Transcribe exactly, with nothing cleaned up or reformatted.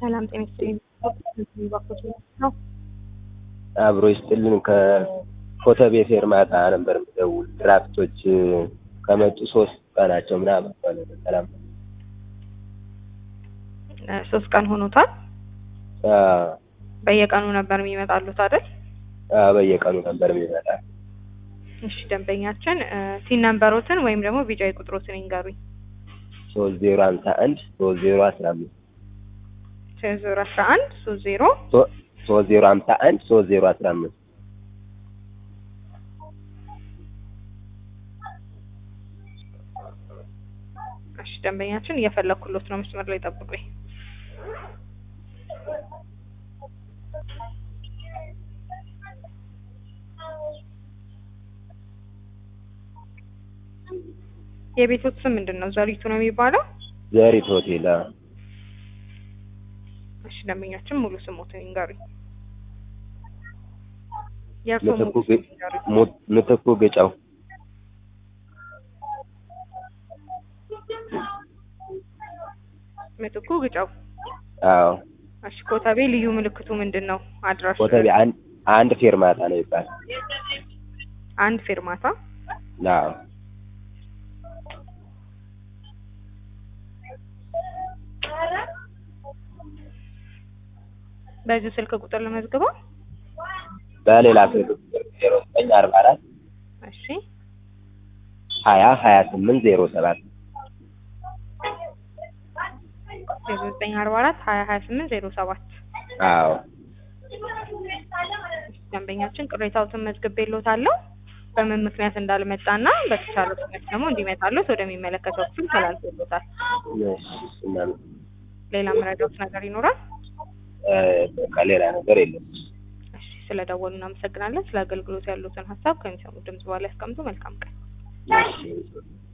ሰላም ጤና ይስጥልኝ። ነው አብሮ ይስጥልን። ከኮተቤ ፌርማታ ነበር የምደውል። ድራፍቶች ከመጡ ሶስት ቀናቸው ምናምን ማለት ነው። ሰላም ሶስት ቀን ሆኖታል። አዎ በየቀኑ ነበር የሚመጣሉት አይደል? አዎ በየቀኑ ነበር የሚመጣ። እሺ ደንበኛችን ሲን ነምበሮትን ወይም ደግሞ ቢጫይ ቁጥሮትን ይንገሩኝ። ሶስት ዜሮ ሃምሳ አንድ ሶስት ዜሮ አስራ አምስት ሶስት ዜሮ አስራ አንድ ሶስት ዜሮ ሶስት ዜሮ ሃምሳ አንድ ሶስት ዜሮ አስራ አምስት እሺ ደንበኛችን እየፈለኩሎት ነው። መስመር ላይ ጠብቁኝ። የቤቶት ስም ምንድነው? ዘሪቱ ነው የሚባለው? ዘሪቱ ሆቴል። እሺ ደንበኛችን ሙሉ ስሞትን ይንገሩኝ። ምትኩ ግጫው። ምትኩ ግጫው። አዎ እሺ ኮተቤ ልዩ ምልክቱ ምንድነው? አድራሻ ኮተቤ አንድ አንድ ፌርማታ ነው ይባላል። አንድ ፌርማታ። አዎ በዚህ ስልክ ቁጥር ለመዝግበው። በሌላ ስልክ ቁጥር ዜሮ ዘጠኝ አርባ አራት እሺ ሀያ ሀያ ስምንት ዜሮ ሰባት ዜሮ ዘጠኝ አርባ አራት ሀያ ሀያ ስምንት ዜሮ ሰባት አዎ ደንበኛችን ቅሬታዎትን መዝግቤልዎታለሁ። በምን ምክንያት እንዳልመጣና በተቻለው ፍጥነት ደግሞ እንዲመጣልዎት ወደሚመለከተው ክፍል ተላልፎልዎታል። እሺ እናም ሌላ መረጃዎች ነገር ይኖራል? በቃ ሌላ ነገር የለም። እሺ ስለደወሉ እናመሰግናለን። ስለ አገልግሎት ያሉትን ሀሳብ ከሚሰሙ ድምጽ በኋላ ያስቀምጡ። መልካም ቀን። እሺ